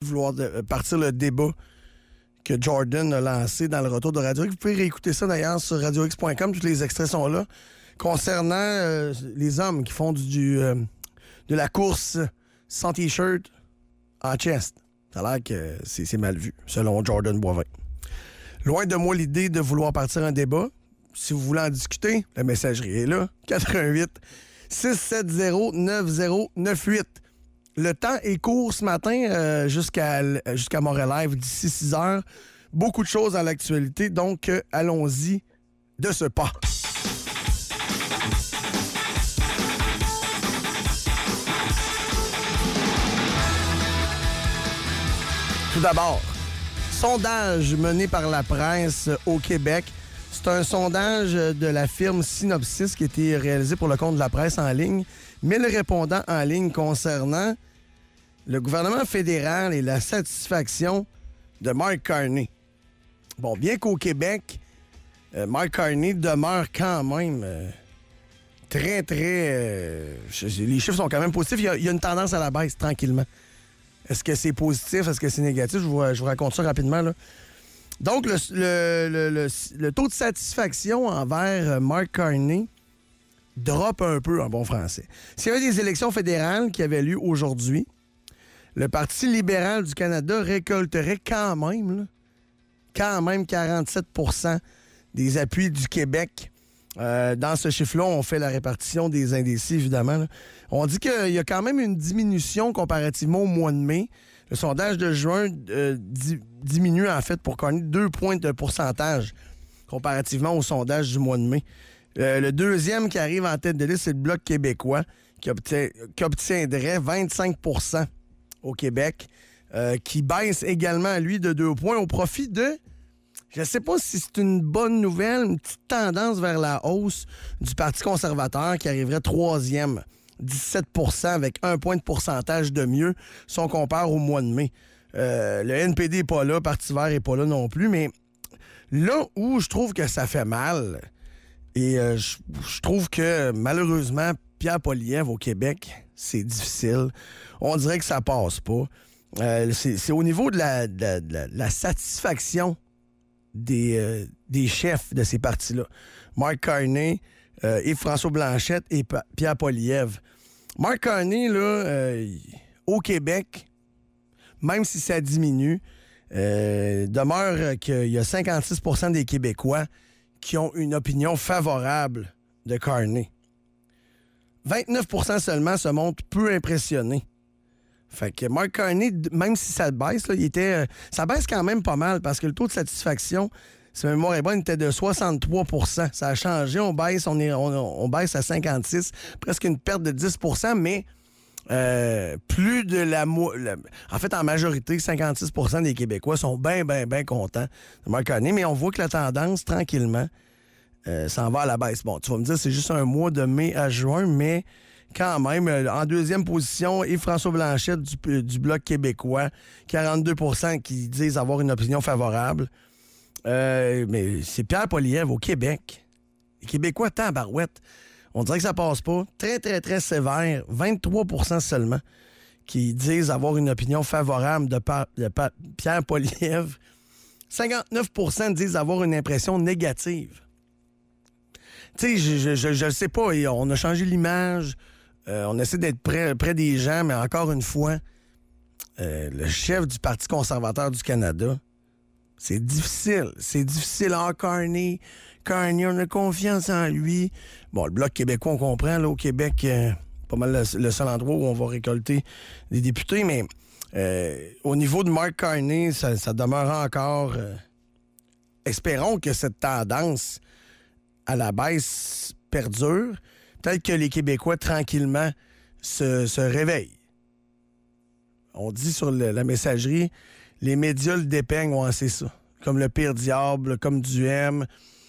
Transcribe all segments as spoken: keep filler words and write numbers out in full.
vouloir de, partir le débat que Jordan a lancé dans le retour de Radio X. Vous pouvez réécouter ça d'ailleurs sur radio x point com. Tous les extraits sont là. Concernant euh, les hommes qui font du, du euh, de la course sans T-shirt en chest. Ça a l'air que c'est, c'est mal vu, selon Jordan Boivin. Loin de moi l'idée de vouloir partir un débat. Si vous voulez en discuter, la messagerie est là. quatre un huit six sept zéro neuf zéro neuf huit. Le temps est court ce matin euh, jusqu'à, jusqu'à Montréal Live d'ici six heures. Beaucoup de choses à l'actualité, donc euh, allons-y de ce pas. Tout d'abord, sondage mené par la presse au Québec. C'est un sondage de la firme Synopsis qui a été réalisé pour le compte de la presse en ligne. mille répondants en ligne concernant le gouvernement fédéral et la satisfaction de Mark Carney. Bon, bien qu'au Québec, euh, Mark Carney demeure quand même euh, très, très... Euh, les chiffres sont quand même positifs. Il y, a, il y a une tendance à la baisse, tranquillement. Est-ce que c'est positif? Est-ce que c'est négatif? Je vous, je vous raconte ça rapidement, là. Donc, le, le, le, le, le taux de satisfaction envers Mark Carney drop un peu en bon français. S'il y avait des élections fédérales qui avaient lieu aujourd'hui, le Parti libéral du Canada récolterait quand même, là, quand même quarante-sept pour cent des appuis du Québec. Euh, dans ce chiffre-là, on fait la répartition des indécis, évidemment. Là. On dit qu'il y a quand même une diminution comparativement au mois de mai. Le sondage de juin euh, di- diminue, en fait, pour Carney, deux points de pourcentage comparativement au sondage du mois de mai. Euh, le deuxième qui arrive en tête de liste, c'est le Bloc québécois, qui, obtient, qui obtiendrait vingt-cinq pour cent au Québec, euh, qui baisse également, lui, de deux points au profit de... Je ne sais pas si c'est une bonne nouvelle, une petite tendance vers la hausse du Parti conservateur qui arriverait troisième, dix-sept pour cent avec un point de pourcentage de mieux si on compare au mois de mai. Euh, le N P D n'est pas là, Parti vert n'est pas là non plus, mais là où je trouve que ça fait mal, et euh, je, je trouve que malheureusement, Pierre Poilievre au Québec, c'est difficile. On dirait que ça passe pas. Euh, c'est, c'est au niveau de la, de la, de la, de la satisfaction Des, euh, des chefs de ces partis-là. Mark Carney, euh, Yves-François Blanchette et P- Pierre Poilievre. Mark Carney, là, euh, au Québec, même si ça diminue, euh, demeure qu'il y a cinquante-six pour cent des Québécois qui ont une opinion favorable de Carney. vingt-neuf pour cent seulement se montrent peu impressionnés. Fait que Mark Carney, même si ça baisse, là, il était, euh, ça baisse quand même pas mal parce que le taux de satisfaction, si ma mémoire est bonne, était de soixante-trois pour cent. Ça a changé, on baisse, on, est, on, on baisse à cinquante-six, presque une perte de dix pour cent, mais euh, plus de la, mo- la... En fait, en majorité, cinquante-six pour cent des Québécois sont bien, bien, bien contents de Mark Carney, mais on voit que la tendance, tranquillement, euh, s'en va à la baisse. Bon, tu vas me dire, c'est juste un mois de mai à juin, mais... Quand même, en deuxième position, Yves-François Blanchette du, du Bloc québécois, quarante-deux pour cent qui disent avoir une opinion favorable. Euh, mais c'est Pierre Poilievre au Québec. Les Québécois, tabarouette. On dirait que ça passe pas. Très, très, très sévère. vingt-trois pour cent seulement qui disent avoir une opinion favorable de, pa- de pa- Pierre Poilievre. cinquante-neuf pour cent disent avoir une impression négative. Tu sais, je, je, je le sais pas. On a changé l'image. Euh, on essaie d'être près, près des gens, mais encore une fois, euh, le chef du Parti conservateur du Canada, c'est difficile. C'est difficile. Ah, Carney, Carney, on a confiance en lui. Bon, le Bloc québécois, on comprend. Là, au Québec, euh, pas mal le, le seul endroit où on va récolter des députés, mais euh, au niveau de Mark Carney, ça, ça demeure encore... Euh, espérons que cette tendance à la baisse perdure. Peut-être que les Québécois, tranquillement, se, se réveillent. On dit sur le, la messagerie, les médias le dépeignent, ouais, c'est ça. Comme le pire diable, comme du M.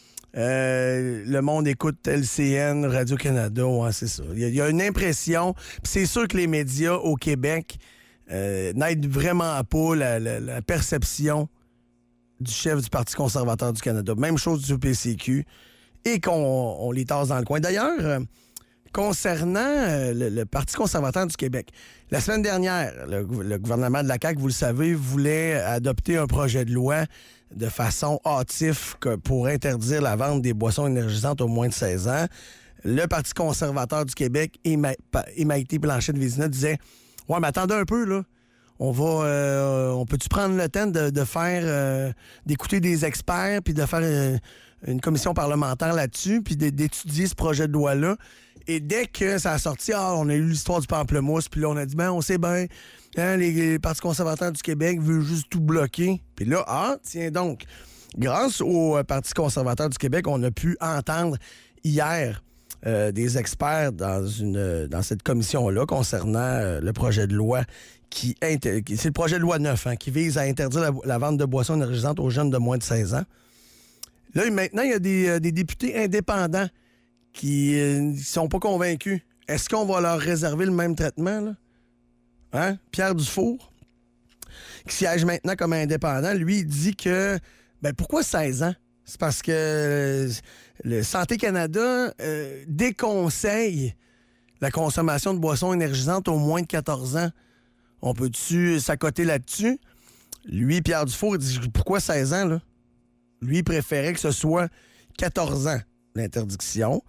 Euh, le monde écoute L C N, Radio-Canada, ouais, c'est ça. Il y, y a une impression, puis c'est sûr que les médias au Québec euh, n'aident vraiment pas la, la, la perception du chef du Parti conservateur du Canada. Même chose du P C Q. Et qu'on on les tasse dans le coin. D'ailleurs, euh, concernant euh, le, le Parti conservateur du Québec. La semaine dernière, le, le gouvernement de la C A Q, vous le savez, voulait adopter un projet de loi de façon hâtive pour interdire la vente des boissons énergisantes aux moins de seize ans. Le Parti conservateur du Québec et, Ma- et Maïté Blanchet-Vézina disaient « Ouais, mais attendez un peu, là. On va, euh, on peut-tu prendre le temps de, de faire, euh, d'écouter des experts, puis de faire euh, une commission parlementaire là-dessus, puis d'étudier ce projet de loi-là. » Et dès que ça a sorti, ah, on a eu l'histoire du pamplemousse, puis là, on a dit, ben, on sait bien, hein, les, les partis conservateurs du Québec veulent juste tout bloquer. Puis là, ah, tiens donc, grâce au euh, Parti conservateur du Québec, on a pu entendre hier euh, des experts dans, une, dans cette commission-là concernant euh, le projet de loi qui... Inter... C'est le projet de loi neuf, hein, qui vise à interdire la, la vente de boissons énergisantes aux jeunes de moins de seize ans. Là, maintenant, il y a des, euh, des députés indépendants qui ne sont pas convaincus. Est-ce qu'on va leur réserver le même traitement, là? Hein? Pierre Dufour, qui siège maintenant comme indépendant, lui, il dit que... Ben pourquoi seize ans? C'est parce que euh, le Santé Canada euh, déconseille la consommation de boissons énergisantes aux moins de quatorze ans. On peut-tu s'accoter là-dessus? Lui, Pierre Dufour, il dit pourquoi seize ans, là? Lui, il préférait que ce soit quatorze ans, l'interdiction.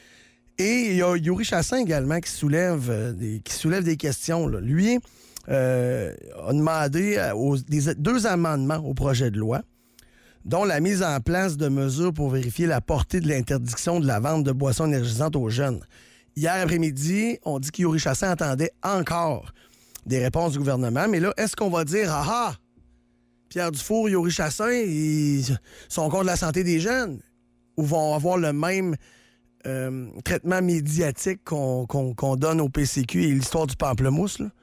Et il y a Yuri Chassin également qui soulève, euh, des, qui soulève des questions, là. Lui euh, a demandé aux, des, deux amendements au projet de loi, dont la mise en place de mesures pour vérifier la portée de l'interdiction de la vente de boissons énergisantes aux jeunes. Hier après-midi, on dit que Yuri Chassin attendait encore des réponses du gouvernement. Mais là, est-ce qu'on va dire « Ah ah! Pierre Dufour, Yuri Chassin, ils sont contre la santé des jeunes » ou vont avoir le même euh, traitement médiatique qu'on, qu'on, qu'on donne au P C Q et l'histoire du pamplemousse, là?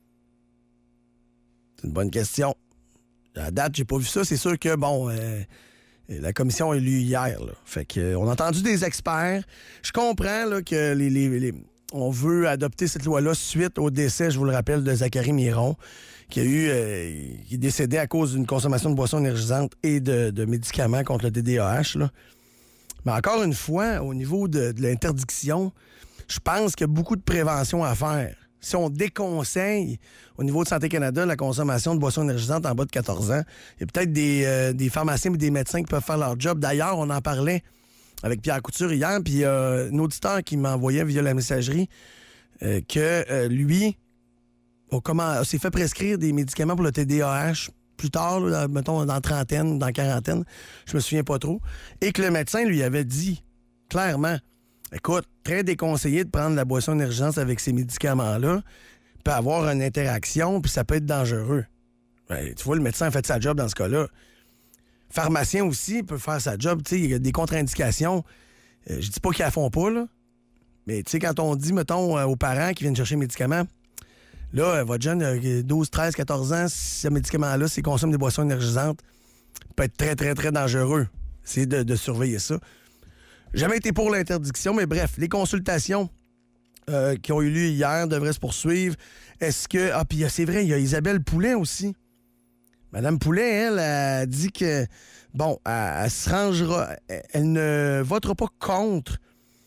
C'est une bonne question. À la date, j'ai pas vu ça. C'est sûr que, bon, euh, la commission est lue hier, là. Fait que, euh, on a entendu des experts. Je comprends là, que les, les, les, on veut adopter cette loi-là suite au décès, je vous le rappelle, de Zachary Miron, qui a eu, euh, qui est décédé à cause d'une consommation de boissons énergisantes et de, de médicaments contre le T D A H, là. Mais encore une fois, au niveau de, de l'interdiction, je pense qu'il y a beaucoup de prévention à faire. Si on déconseille au niveau de Santé Canada la consommation de boissons énergisantes en bas de quatorze ans, il y a peut-être des, euh, des pharmaciens et des médecins qui peuvent faire leur job. D'ailleurs, on en parlait avec Pierre Couture hier, puis euh, un auditeur qui m'envoyait via la messagerie euh, que euh, lui on comment, s'est fait prescrire des médicaments pour le T D A H plus tard, là, mettons dans trentaine, dans quarantaine, je me souviens pas trop, et que le médecin lui avait dit clairement, écoute, très déconseillé de prendre la boisson énergisante avec ces médicaments-là, peut avoir une interaction, puis ça peut être dangereux. Ben, tu vois, le médecin a fait sa job dans ce cas-là. Pharmacien aussi peut faire sa job, tu sais, il y a des contre-indications. Euh, je dis pas qu'ils la font pas, là, mais tu sais, quand on dit, mettons, euh, aux parents qui viennent chercher les médicaments, là, euh, votre jeune, euh, douze, treize, quatorze ans, si ce médicament-là, s'il consomme des boissons énergisantes, peut être très, très, très dangereux. C'est de, de surveiller ça. Jamais été pour l'interdiction, mais bref, les consultations euh, qui ont eu lieu hier devraient se poursuivre. Est-ce que... Ah, puis c'est vrai, il y a Isabelle Poulet aussi. Madame Poulet, elle, a dit que, bon, elle, elle se rangera... Elle ne votera pas contre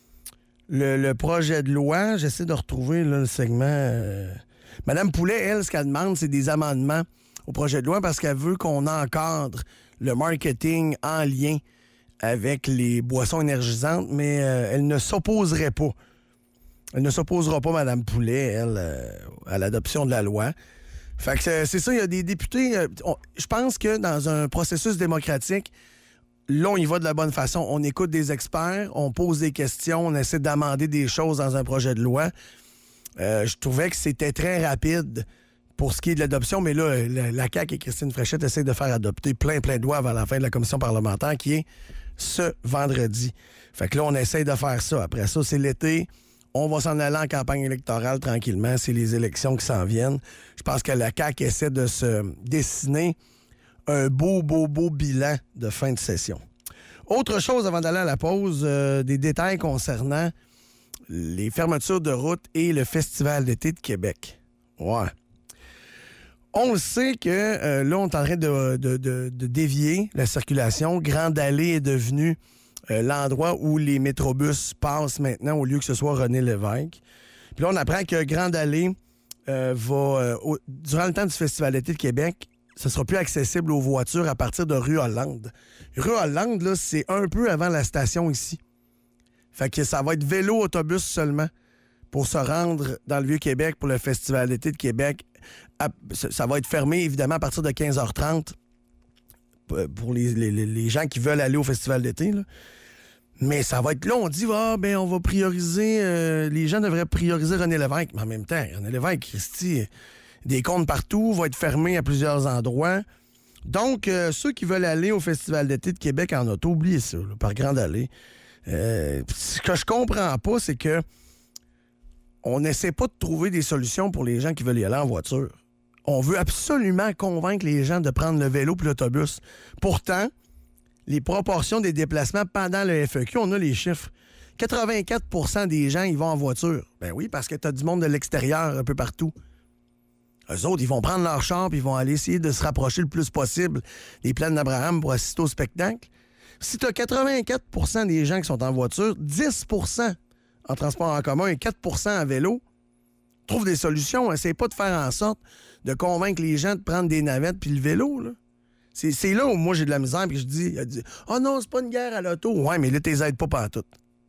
le, le projet de loi. J'essaie de retrouver là, le segment... Euh... Madame Poulet, elle, ce qu'elle demande, c'est des amendements au projet de loi parce qu'elle veut qu'on encadre le marketing en lien avec les boissons énergisantes, mais euh, elle ne s'opposerait pas. Elle ne s'opposera pas, Mme Poulet, elle, euh, à l'adoption de la loi. Fait que c'est, c'est ça, il y a des députés... Euh, on, je pense que dans un processus démocratique, là, on y va de la bonne façon. On écoute des experts, on pose des questions, on essaie d'amender des choses dans un projet de loi. Euh, je trouvais que c'était très rapide pour ce qui est de l'adoption, mais là, la, la C A Q et Christine Fréchette essaient de faire adopter plein, plein de lois avant la fin de la commission parlementaire, qui est ce vendredi. Fait que là, on essaie de faire ça. Après ça, c'est l'été. On va s'en aller en campagne électorale tranquillement. C'est les élections qui s'en viennent. Je pense que la C A Q essaie de se dessiner un beau, beau, beau bilan de fin de session. Autre chose avant d'aller à la pause, euh, des détails concernant les fermetures de route et le Festival d'été de Québec. Ouais. On le sait que euh, là, on est en train de, de, de, de dévier la circulation. Grande Allée est devenue euh, l'endroit où les métrobus passent maintenant au lieu que ce soit René Lévesque. Puis là, on apprend que Grande Allée euh, va, euh, au, durant le temps du Festival d'été de Québec, ce sera plus accessible aux voitures à partir de rue Hollande. Rue Hollande, là, c'est un peu avant la station ici. Fait que ça va être vélo-autobus seulement pour se rendre dans le Vieux-Québec pour le Festival d'été de Québec. Ça va être fermé, évidemment, à partir de quinze heures trente pour les, les, les gens qui veulent aller au Festival d'été. Là. Mais ça va être là, on dit, ah, ben, on va prioriser, euh, les gens devraient prioriser René Lévesque. Mais en même temps, René Lévesque, Christy, des comptes partout, va être fermé à plusieurs endroits. Donc, euh, ceux qui veulent aller au Festival d'été de Québec en auto, oubliez ça, là, par Grande Allée. Euh, ce que je comprends pas, c'est que on n'essaie pas de trouver des solutions pour les gens qui veulent y aller en voiture. On veut absolument convaincre les gens de prendre le vélo puis l'autobus. Pourtant, les proportions des déplacements pendant le F E Q, on a les chiffres. quatre-vingt-quatre pour cent des gens, ils vont en voiture. Ben oui, parce que tu as du monde de l'extérieur un peu partout. Eux autres, ils vont prendre leur char puis ils vont aller essayer de se rapprocher le plus possible des plaines d'Abraham pour assister au spectacle. Si tu as quatre-vingt-quatre pour cent des gens qui sont en voiture, dix pour cent en transport en commun et quatre pour cent en vélo, trouve des solutions. Essaye pas de faire en sorte de convaincre les gens de prendre des navettes puis le vélo, là. C'est, c'est là où moi j'ai de la misère puis je dis, « Ah oh non, c'est pas une guerre à l'auto. » Ouais, mais là, t'es aides pas partout.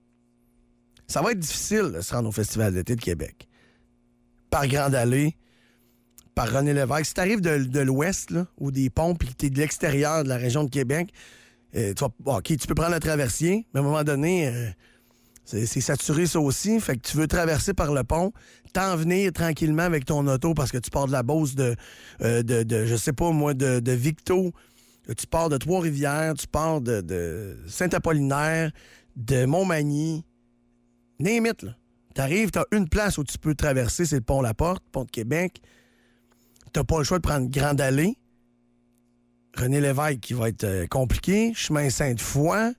Ça va être difficile de se rendre au Festival d'été de Québec. Par Grande Allée, par René Lévesque. Si t'arrives de, de l'ouest, là, ou des ponts, puis que t'es de l'extérieur de la région de Québec, euh, tu vas, OK, tu peux prendre le traversier, mais à un moment donné, euh, c'est, c'est saturé ça aussi. Fait que tu veux traverser par le pont, t'en venir tranquillement avec ton auto parce que tu pars de la Beauce de, euh, de, de je sais pas moi, de, de Victo, tu pars de Trois-Rivières, tu pars de, de Saint-Apollinaire, de Montmagny, name it, là. T'arrives, t'as une place où tu peux traverser, c'est le pont La Porte, pont de Québec. T'as pas le choix de prendre Grande Allée. René Lévesque qui va être euh, compliqué. Chemin Sainte-Foy.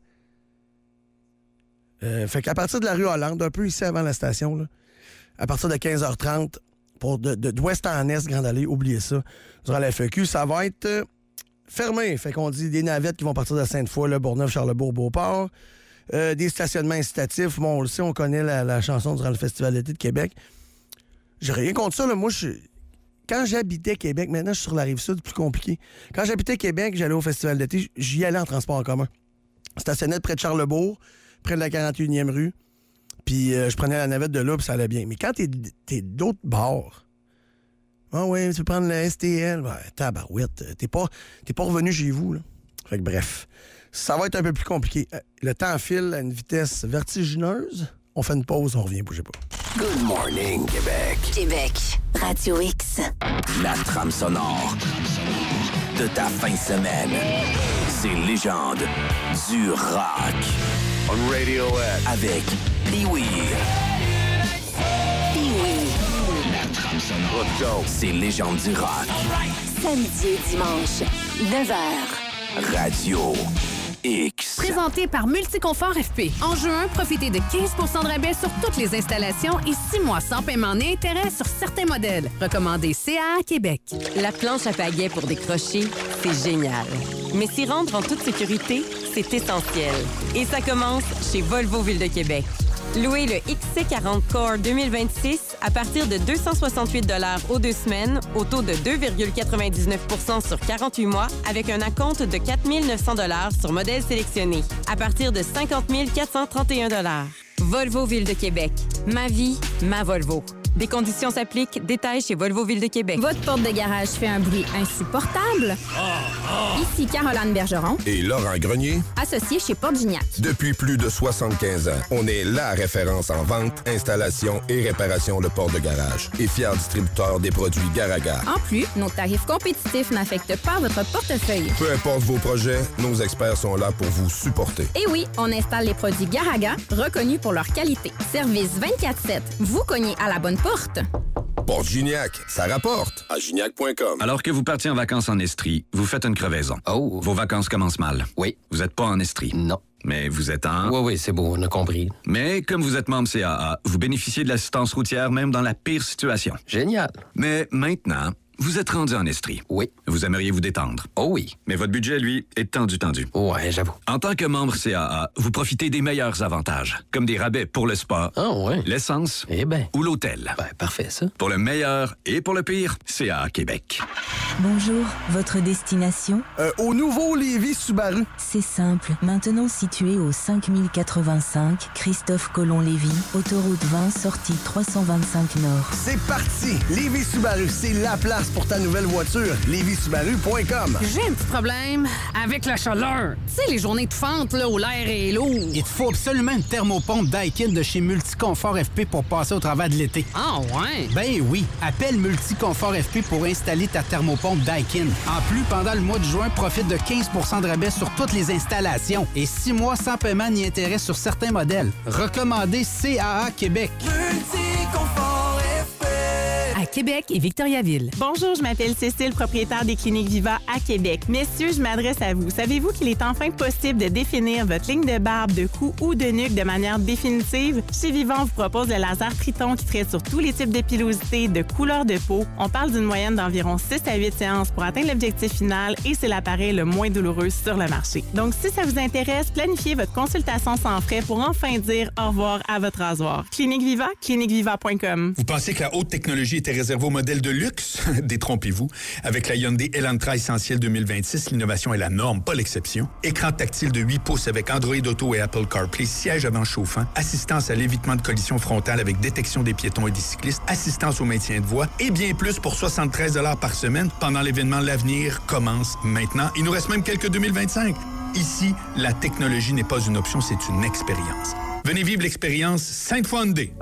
Euh, fait qu'à partir de la rue Hollande, un peu ici avant la station, là, à partir de quinze heures trente, pour de, de, d'ouest en est, Grande Allée, oubliez ça. Durant la F E Q, ça va être euh, fermé. Fait qu'on dit des navettes qui vont partir de Sainte-Foy, là, Bourgneuf, Charlebourg, Beauport. Euh, des stationnements incitatifs. Bon, on le sait, on connaît la, la chanson durant le Festival d'été de Québec. J'ai rien contre ça, là. Moi, je... Quand j'habitais Québec, maintenant, je suis sur la Rive-Sud, c'est plus compliqué. Quand j'habitais Québec, j'allais au Festival d'été, j'y allais en transport en commun. Stationnais près de Charlebourg, près de la quarante et unième rue. Puis euh, je prenais la navette de là, puis ça allait bien. Mais quand t'es, t'es d'autres bords, ah ouais, tu peux prendre le S T L, ben, tabarouette, t'es pas, t'es pas revenu chez vous, là. Fait que bref, ça va être un peu plus compliqué. Le temps file à une vitesse vertigineuse. On fait une pause, on revient, bougez pas. Good morning, Québec. Québec, Radio X. La trame sonore de ta fin de semaine. C'est Légende du rock. On Radiohead. Avec Pee-Wee. Pee-Wee. La trame sonore. Let's go. C'est Légende du rock. Samedi et dimanche, neuf heures. Radio X. Présenté par Multiconfort F P. En juin, profitez de quinze pour cent de rabais sur toutes les installations et six mois sans paiement ni intérêt sur certains modèles. Recommandé C A A Québec. La planche à pagaie pour décrocher, c'est génial. Mais s'y rendre en toute sécurité, c'est essentiel. Et ça commence chez Volvo Ville de Québec. Louez le X C quarante Core deux mille vingt-six à partir de deux cent soixante-huit dollars aux deux semaines, au taux de deux virgule quatre-vingt-dix-neuf pour cent sur quarante-huit mois, avec un acompte de quatre mille neuf cents dollars sur modèle sélectionné, à partir de cinquante mille quatre cent trente et un dollars. Volvo Ville de Québec. Ma vie, ma Volvo. Des conditions s'appliquent. Détails chez Volvo Ville de Québec. Votre porte de garage fait un bruit insupportable? Ici Caroline Bergeron. Et Laurent Grenier. Associé chez Porte Gignac. Depuis plus de soixante-quinze ans, on est la référence en vente, installation et réparation de portes de garage. Et fier distributeur des produits Garaga. En plus, nos tarifs compétitifs n'affectent pas votre portefeuille. Peu importe vos projets, nos experts sont là pour vous supporter. Et oui, on installe les produits Garaga, reconnus pour leur qualité. Service vingt-quatre sept. Vous cognez à la bonne porte. Porte Gignac, ça rapporte à gignac point com. Alors que vous partiez en vacances en Estrie, vous faites une crevaison. Oh. Vos vacances commencent mal. Oui. Vous n'êtes pas en Estrie. Non. Mais vous êtes en... Oui, oui, c'est beau, on a compris. Mais comme vous êtes membre C A A, vous bénéficiez de l'assistance routière même dans la pire situation. Génial. Mais maintenant, Vous êtes rendu en Estrie. Oui. Vous aimeriez vous détendre. Oh oui. Mais votre budget, lui, est tendu, tendu. Ouais, j'avoue. En tant que membre C A A, vous profitez des meilleurs avantages, comme des rabais pour le spa, oh, ouais. l'essence eh ben. ou l'hôtel. Ben, parfait, ça. Pour le meilleur et pour le pire, C A A Québec. Bonjour, votre destination? Euh, au nouveau Lévis Subaru. C'est simple. Maintenant situé au cinq mille quatre-vingt-cinq, Christophe Colomb-Lévis, autoroute vingt, sortie trois cent vingt-cinq Nord. C'est parti! Lévis Subaru, c'est la place pour ta nouvelle voiture. lévis subaru point com. J'ai un petit problème avec la chaleur. Tu sais, les journées de fente, là, où l'air est lourd. Il te faut absolument une thermopompe Daikin de chez Multiconfort F P pour passer au travers de l'été. Ah ouais? Ben oui, appelle Multiconfort F P pour installer ta thermopompe Daikin. En plus, pendant le mois de juin, profite de quinze pour cent de rabais sur toutes les installations et six mois sans paiement ni intérêt sur certains modèles. Recommandé C A A Québec. Multiconfort F P. À Québec et Victoriaville. Bonjour, je m'appelle Cécile, propriétaire des Cliniques Viva à Québec. Messieurs, je m'adresse à vous. Savez-vous qu'il est enfin possible de définir votre ligne de barbe, de cou ou de nuque de manière définitive? Chez Vivant, on vous propose le laser Triton qui traite sur tous les types de pilosité, de couleur de peau. On parle d'une moyenne d'environ six à huit séances pour atteindre l'objectif final et c'est l'appareil le moins douloureux sur le marché. Donc, si ça vous intéresse, planifiez votre consultation sans frais pour enfin dire au revoir à votre rasoir. Clinique Viva, clinique viva point com. Vous pensez que la haute technologie était réservée aux modèles de luxe? Détrompez-vous. Avec la Hyundai Elantra Essentiel deux mille vingt-six, l'innovation est la norme, pas l'exception. Écran tactile de huit pouces avec Android Auto et Apple CarPlay, siège avant chauffant, assistance à l'évitement de collision frontale avec détection des piétons et des cyclistes, assistance au maintien de voie et bien plus pour soixante-treize dollars par semaine pendant l'événement L'Avenir commence maintenant. Il nous reste même quelques deux mille vingt-cinq. Ici, la technologie n'est pas une option, c'est une expérience. Venez vivre l'expérience Sainte-Foy Hyundai.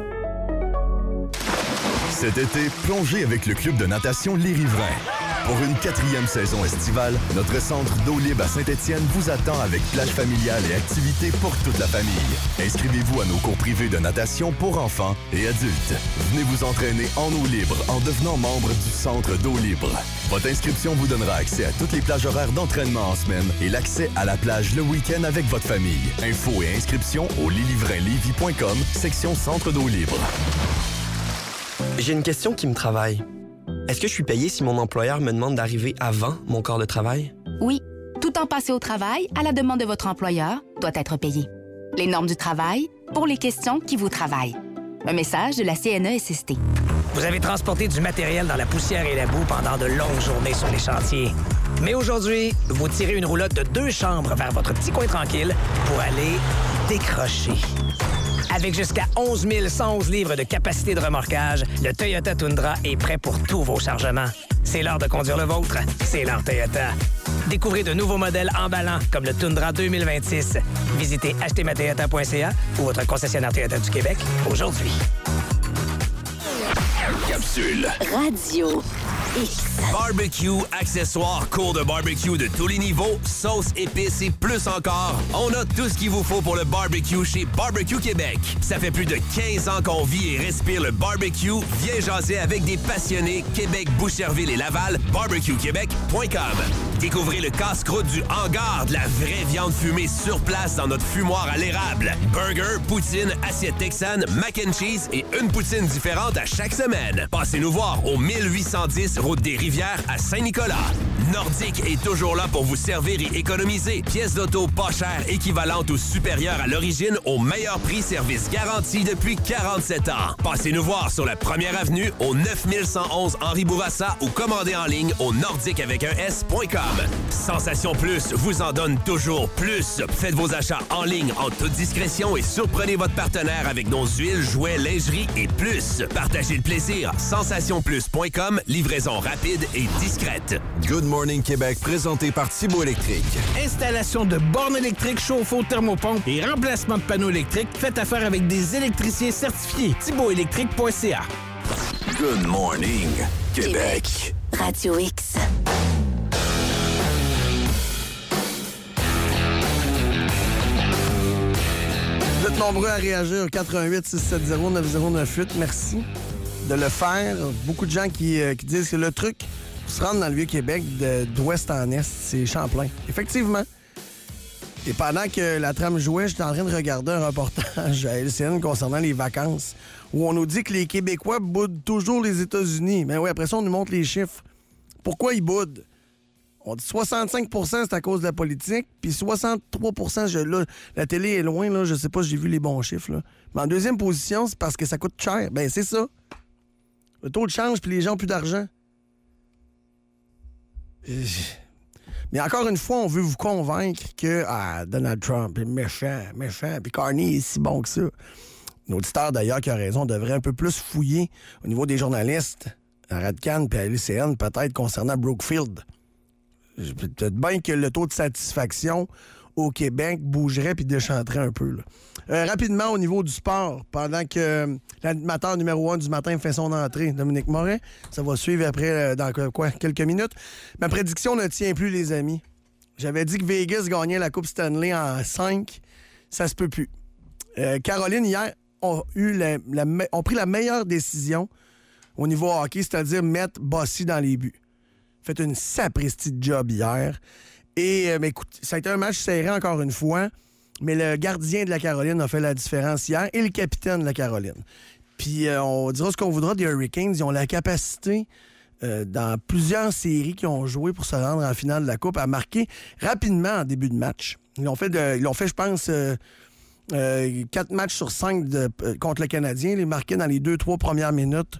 Cet été, plongez avec le club de natation Les Riverains. Pour une quatrième saison estivale, notre centre d'eau libre à Saint-Étienne vous attend avec plage familiale et activités pour toute la famille. Inscrivez-vous à nos cours privés de natation pour enfants et adultes. Venez vous entraîner en eau libre en devenant membre du centre d'eau libre. Votre inscription vous donnera accès à toutes les plages horaires d'entraînement en semaine et l'accès à la plage le week-end avec votre famille. Infos et inscriptions au lilivrainlevy point com, section centre d'eau libre. J'ai une question qui me travaille. Est-ce que je suis payé si mon employeur me demande d'arriver avant mon corps de travail? Oui. Tout temps passé au travail, à la demande de votre employeur, doit être payé. Les normes du travail pour les questions qui vous travaillent. Un message de la C N E S S T. Vous avez transporté du matériel dans la poussière et la boue pendant de longues journées sur les chantiers. Mais aujourd'hui, vous tirez une roulotte de deux chambres vers votre petit coin tranquille pour aller décrocher. Avec jusqu'à onze mille cent onze livres de capacité de remorquage, le Toyota Tundra est prêt pour tous vos chargements. C'est l'heure de conduire le vôtre. C'est l'heure Toyota. Découvrez de nouveaux modèles emballants comme le Tundra deux mille vingt-six. Visitez acheter ma toyota point c a ou votre concessionnaire Toyota du Québec aujourd'hui. Capsule. Radio X. Barbecue, accessoires, cours de barbecue de tous les niveaux, sauces, épices et plus encore. On a tout ce qu'il vous faut pour le barbecue chez Barbecue Québec. Ça fait plus de quinze ans qu'on vit et respire le barbecue. Viens jaser avec des passionnés. Québec, Boucherville et Laval. barbecue québec point com. Découvrez le casse-croûte du hangar, de la vraie viande fumée sur place dans notre fumoir à l'érable. Burger, poutine, assiette texane, mac and cheese et une poutine différente à chaque semaine. Passez nous voir au mille huit cent dix route des Rivières à Saint-Nicolas. Nordique est toujours là pour vous servir et économiser. Pièces d'auto pas chères, équivalentes ou supérieures à l'origine au meilleur prix, service garanti depuis quarante-sept ans. Passez nous voir sur la première avenue au neuf mille cent onze Henri Bourassa ou commandez en ligne au nordique avec un S point com. Sensation Plus vous en donne toujours plus. Faites vos achats en ligne en toute discrétion et surprenez votre partenaire avec nos huiles, jouets, lingerie et plus. Partagez le plaisir. sensation plus point com, livraison rapide et discrète. Good Morning Québec, présenté par Thibault Électrique. Installation de bornes électriques, chauffe-eau, thermopompe et remplacement de panneaux électriques. Faites affaire avec des électriciens certifiés. thibault électrique point c a. Good Morning Québec. Radio X. Vous êtes nombreux à réagir au quatre un huit six sept zéro neuf zéro neuf huit. Merci de le faire. Beaucoup de gens qui, euh, qui disent que le truc pour se rendre dans le Vieux-Québec de, d'ouest en est, c'est Champlain. Effectivement. Et pendant que la trame jouait, j'étais en train de regarder un reportage à L C N concernant les vacances où on nous dit que les Québécois boudent toujours les États-Unis. Mais oui, après ça, on nous montre les chiffres. Pourquoi ils boudent? On dit soixante-cinq pour cent c'est à cause de la politique, puis soixante-trois pour cent, je, là, la télé est loin, là, je sais pas, j'ai vu les bons chiffres. Là. Mais en deuxième position, c'est parce que ça coûte cher. Ben c'est ça. Le taux de change, puis les gens ont plus d'argent. Mais encore une fois, on veut vous convaincre que ah, Donald Trump est méchant, méchant, puis Carney est si bon que ça. L'auditeur, d'ailleurs, qui a raison, devrait un peu plus fouiller au niveau des journalistes à Radcan puis à L C N, peut-être concernant Brookfield. Peut-être bien que le taux de satisfaction au Québec bougerait puis déchanterait un peu. Là. Euh, rapidement, au niveau du sport, pendant que euh, l'animateur numéro un du matin fait son entrée, Dominique Morin, ça va suivre après euh, dans quoi, quelques minutes. Ma prédiction ne tient plus, les amis. J'avais dit que Vegas gagnait la Coupe Stanley en cinq. Ça se peut plus. Euh, Caroline, hier, ont, eu la, la, ont pris la meilleure décision au niveau hockey, c'est-à-dire mettre Bossy dans les buts. Fait une sapristi de job hier. Et, euh, ben, écoute, ça a été un match serré encore une fois, mais le gardien de la Caroline a fait la différence hier et le capitaine de la Caroline. Puis, euh, on dira ce qu'on voudra des Hurricanes. Ils ont la capacité, euh, dans plusieurs séries qu'ils ont joué pour se rendre en finale de la Coupe, à marquer rapidement en début de match. Ils l'ont fait, de, ils l'ont fait je pense, euh, euh, quatre matchs sur cinq de, euh, contre le Canadien. Ils les marquaient dans les deux, trois premières minutes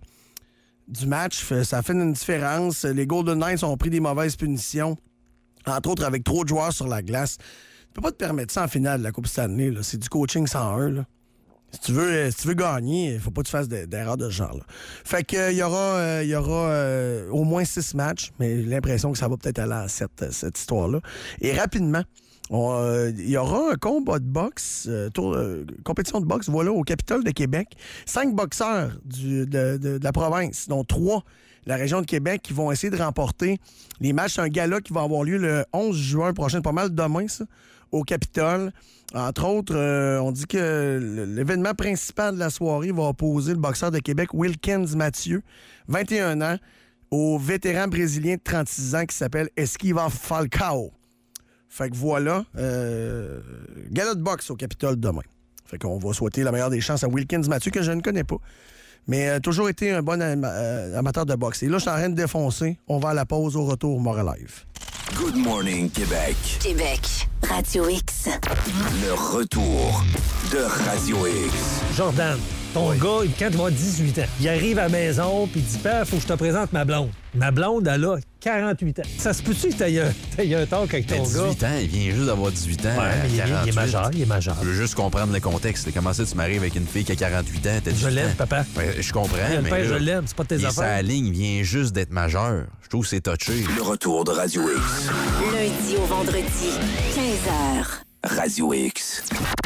du match. Ça a fait une différence. Les Golden Knights ont pris des mauvaises punitions, entre autres avec trop de joueurs sur la glace. Tu peux pas te permettre ça en finale de la Coupe Stanley. Là. C'est du coaching cent un. Là. Si tu veux, si tu veux gagner, il faut pas que tu fasses d'erreurs de ce genre. Là. Fait qu'il euh, y aura, euh, y aura euh, au moins six matchs, mais j'ai l'impression que ça va peut-être aller à cette, cette histoire-là. Et rapidement, il euh, y aura un combat de boxe, euh, tour, euh, compétition de boxe, voilà, au Capitole de Québec. Cinq boxeurs du, de, de, de la province, dont trois de la région de Québec, qui vont essayer de remporter les matchs. Un gala qui va avoir lieu le onze juin prochain, pas mal demain, ça, au Capitole. Entre autres, euh, on dit que l'événement principal de la soirée va opposer le boxeur de Québec, Wilkins Mathieu, vingt et un ans, au vétéran brésilien de trente-six ans qui s'appelle Esquiva Falcao. Fait que voilà, euh, gala de boxe au Capitole demain. Fait qu'on va souhaiter la meilleure des chances à Wilkins Mathieu, que je ne connais pas. Mais a euh, toujours été un bon am- euh, amateur de boxe. Et là, je suis en train de défoncer. On va à la pause, au retour, Mora Live. Good morning, Québec. Québec, Radio X. Le retour de Radio X. Jordan, ton oui. gars, quand il va avoir dix-huit ans, il arrive à la maison puis il dit « Père, faut que je te présente ma blonde. » Ma blonde, elle a quarante-huit ans. Ça se peut-tu que t'aies un, t'aies un talk avec ton gars? dix-huit ans, il vient juste d'avoir dix-huit ans. Ouais, mais il, il est majeur, il est majeur. Je veux juste comprendre le contexte. Comment ça, tu m'arrives avec une fille qui a quarante-huit ans? Je l'aime, papa. Ouais, je comprends, mais père, là, je l'aime, c'est pas de tes il affaires. Sa ligne, il vient juste d'être majeur. Je trouve que c'est touché. Le retour de Radio X. Lundi au vendredi, quinze heures. Radio X.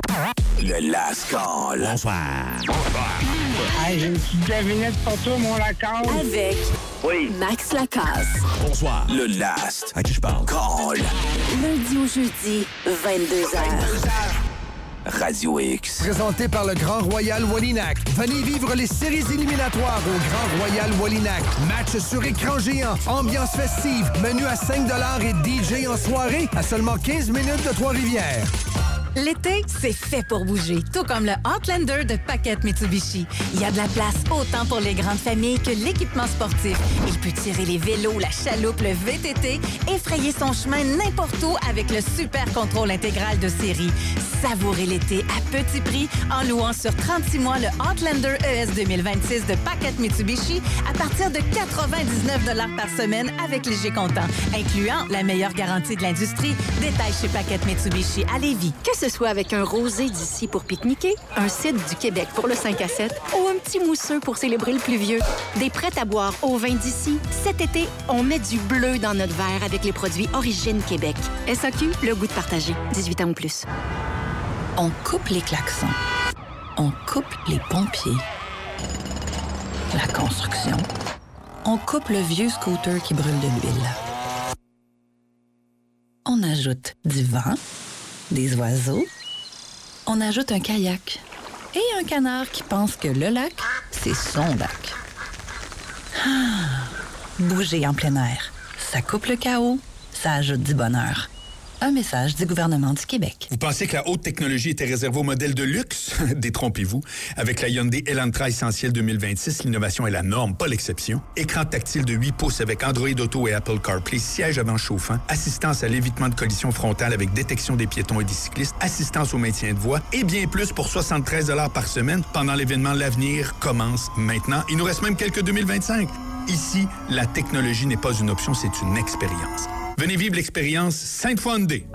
Le Last Call. Bonsoir. Bonsoir. Hey, j'ai une petite devinette pour toi, mon Lacasse. Avec oui. Max Lacasse. Bonsoir. Le Last. À qui je parle? Call. Lundi au jeudi, vingt-deux heures. Radio X. Présenté par le Grand Royal Wallinac. Venez vivre les séries éliminatoires au Grand Royal Wallinac. Match sur écran géant, ambiance festive, menu à cinq dollars et D J en soirée à seulement quinze minutes de Trois-Rivières. L'été, c'est fait pour bouger, tout comme le Outlander de Paquette Mitsubishi. Il y a de la place autant pour les grandes familles que l'équipement sportif. Il peut tirer les vélos, la chaloupe, le V T T, effrayer son chemin n'importe où avec le super contrôle intégral de série. Savourez l'été à petit prix en louant sur trente-six mois le Outlander E S deux mille vingt-six de Paquette Mitsubishi à partir de quatre-vingt-dix-neuf dollars par semaine avec léger comptant, incluant la meilleure garantie de l'industrie. Détail chez Paquette Mitsubishi à Lévis. Que ce soit avec un rosé d'ici pour pique-niquer, un cidre du Québec pour le cinq à sept ou un petit mousseux pour célébrer le pluvieux, des prêts à boire au vin d'ici, cet été, on met du bleu dans notre verre avec les produits Origine Québec. S A Q, le goût de partager. dix-huit ans ou plus. On coupe les klaxons. On coupe les pompiers. La construction. On coupe le vieux scooter qui brûle de l'huile. On ajoute du vent, des oiseaux. On ajoute un kayak et un canard qui pense que le lac, c'est son lac. Ah, bouger en plein air. Ça coupe le chaos, ça ajoute du bonheur. Un message du gouvernement du Québec. Vous pensez que la haute technologie était réservée aux modèles de luxe? Détrompez-vous. Avec la Hyundai Elantra Essentiel deux mille vingt-six, l'innovation est la norme, pas l'exception. Écran tactile de huit pouces avec Android Auto et Apple CarPlay, siège avant chauffant, assistance à l'évitement de collision frontale avec détection des piétons et des cyclistes, assistance au maintien de voie et bien plus pour soixante-treize dollars par semaine pendant l'événement L'Avenir commence maintenant. Il nous reste même quelques deux mille vingt-cinq. Ici, la technologie n'est pas une option, c'est une expérience. Venez vivre l'expérience Sainte-Foy Hyundai.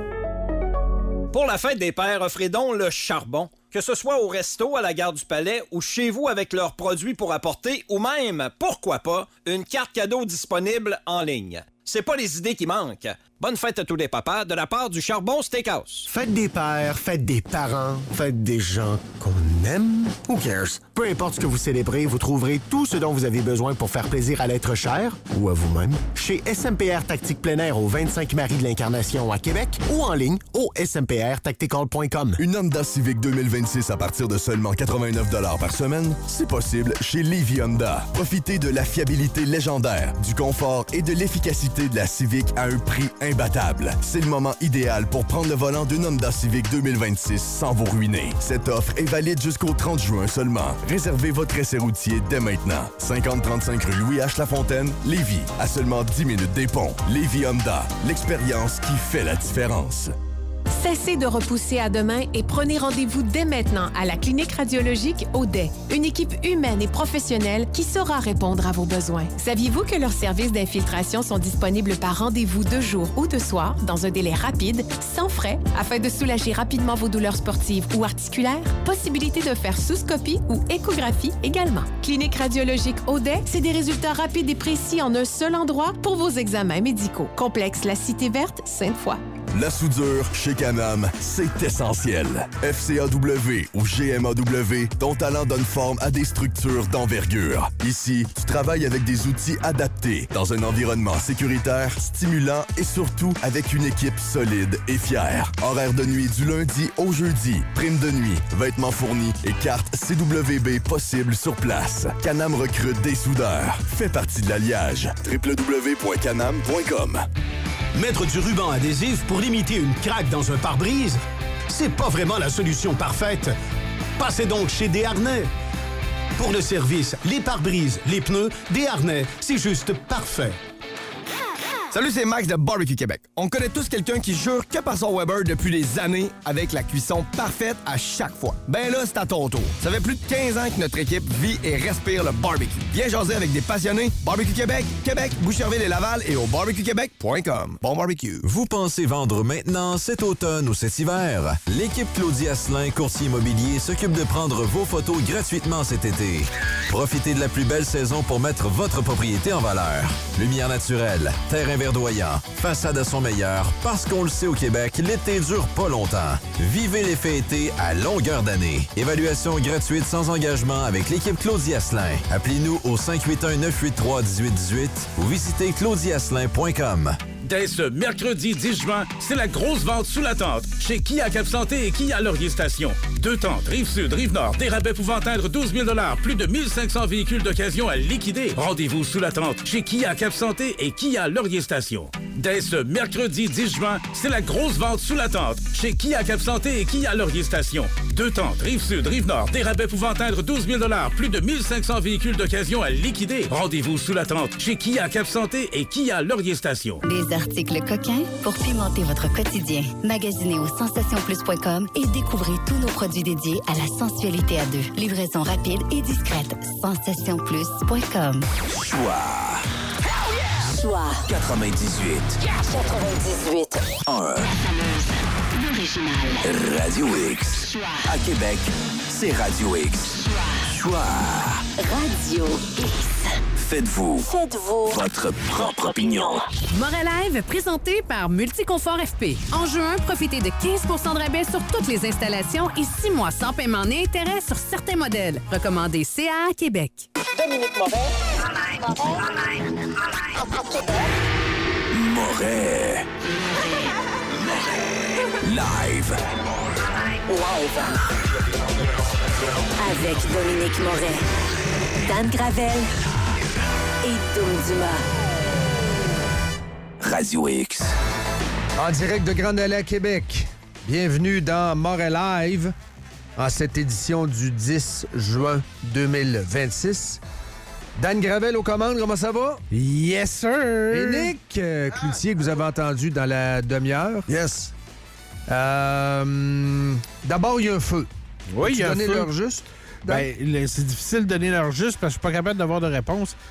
Pour la fête des pères, offrez donc le charbon. Que ce soit au resto, à la gare du Palais ou chez vous avec leurs produits pour apporter ou même, pourquoi pas, une carte cadeau disponible en ligne. C'est pas les idées qui manquent. Bonne fête à tous les papas de la part du Charbon Steakhouse. Fête des pères, fête des parents, fête des gens qu'on aime. Who cares? Peu importe ce que vous célébrez, vous trouverez tout ce dont vous avez besoin pour faire plaisir à l'être cher ou à vous-même chez S M P R Tactique Plein Air au vingt-cinq Marie de l'Incarnation à Québec ou en ligne au s m p r tactical point com. Une Honda Civic deux mille vingt-six à partir de seulement quatre-vingt-neuf dollars par semaine, c'est possible chez Lévis Honda. Profitez de la fiabilité légendaire, du confort et de l'efficacité de la Civic à un prix imbattable. C'est le moment idéal pour prendre le volant d'une Honda Civic deux mille vingt-six sans vous ruiner. Cette offre est valide jusqu'au trente juin seulement. Réservez votre essai routier dès maintenant. cinquante trente-cinq rue Louis H. Lafontaine, Lévis, à seulement dix minutes des ponts. Lévis Honda, l'expérience qui fait la différence. Cessez de repousser à demain et prenez rendez-vous dès maintenant à la clinique radiologique Audet. Une équipe humaine et professionnelle qui saura répondre à vos besoins. Saviez-vous que leurs services d'infiltration sont disponibles par rendez-vous de jour ou de soir dans un délai rapide, sans frais, afin de soulager rapidement vos douleurs sportives ou articulaires? Possibilité de faire sous-scopie ou échographie également. Clinique radiologique Audet, c'est des résultats rapides et précis en un seul endroit pour vos examens médicaux. Complexe La Cité Verte, Sainte-Foy. La soudure chez Canam, c'est essentiel. F C A W ou G M A W, ton talent donne forme à des structures d'envergure. Ici, tu travailles avec des outils adaptés, dans un environnement sécuritaire, stimulant et surtout avec une équipe solide et fière. Horaire de nuit du lundi au jeudi, prime de nuit, vêtements fournis et carte C W B possible sur place. Canam recrute des soudeurs. Fais partie de l'alliage. w w w point canam point com. Mettre du ruban adhésif pour limiter une craque dans un pare-brise, c'est pas vraiment la solution parfaite. Passez donc chez Desharnais. Pour le service, les pare-brises, les pneus, Desharnais, c'est juste parfait. Salut, c'est Max de Barbecue Québec. On connaît tous quelqu'un qui jure que par son Weber depuis des années avec la cuisson parfaite à chaque fois. Ben là, c'est à ton tour. Ça fait plus de quinze ans que notre équipe vit et respire le barbecue. Viens jaser avec des passionnés. Barbecue Québec, Québec, Boucherville et Laval et au barbecue québec point com. Bon barbecue. Vous pensez vendre maintenant, cet automne ou cet hiver? L'équipe Claudie Asselin, courtier immobilier, s'occupe de prendre vos photos gratuitement cet été. Profitez de la plus belle saison pour mettre votre propriété en valeur. Lumière naturelle, terrain verdoyant, façade à son meilleur, parce qu'on le sait au Québec, l'été dure pas longtemps. Vivez l'effet été à longueur d'année. Évaluation gratuite sans engagement avec l'équipe Claudie Asselin. Appelez-nous au cinq huit un, neuf huit trois, un huit un huit ou visitez claudie asselin point com. Dès ce mercredi dix juin, c'est la grosse vente sous la tente chez Kia Cap Santé et Kia Laurier Station. Deux tentes, Rive-Sud, Rive-Nord, des rabais pouvant atteindre douze mille dollars, plus de mille cinq cents véhicules d'occasion à liquider. Rendez-vous sous la tente chez Kia Cap Santé et Kia Laurier Station. Dès ce mercredi dix juin, c'est la grosse vente sous la tente chez Kia Cap Santé et Kia Laurier Station. Deux tentes, Rive-Sud, Rive-Nord, des rabais pouvant atteindre douze mille dollars, plus de mille cinq cents véhicules d'occasion à liquider. Rendez-vous sous la tente chez Kia Cap Santé et Kia Laurier Station. Des articles coquins pour pimenter votre quotidien. Magasinez au sensation plus point com et découvrez tous nos produits dédiés à la sensualité à deux. Livraison rapide et discrète. sensation plus point com. Choix. Choix. quatre-vingt-dix-huit. quatre-vingt-dix-huit. un. L'original. Radio X. À Québec, c'est Radio X. Choix. Radio X. Faites-vous. Faites-vous. Votre propre opinion. Moralive, présenté par Multiconfort F P. En juin, profitez de quinze pour cent de rabais sur toutes les installations et six mois sans paiement ni intérêt sur certains modèles. Recommandé C A A Québec. Dominique Moret. Moret. Live. Live. Avec Dominique Moret, Dan Gravel et Dom Dumas. Radio X. En direct de Grande Allée à Québec. Bienvenue dans Montréal Live en cette édition du dix juin deux mille vingt-six. Dan Gravel aux commandes, comment ça va? Yes, sir! Et Nick euh, Cloutier, que vous avez entendu dans la demi-heure. Yes. Euh, D'abord, il y a un feu. Oui, il y a un donner feu. l'heure juste? Ben, le- c'est difficile de donner l'heure juste parce que je suis pas capable d'avoir de réponse.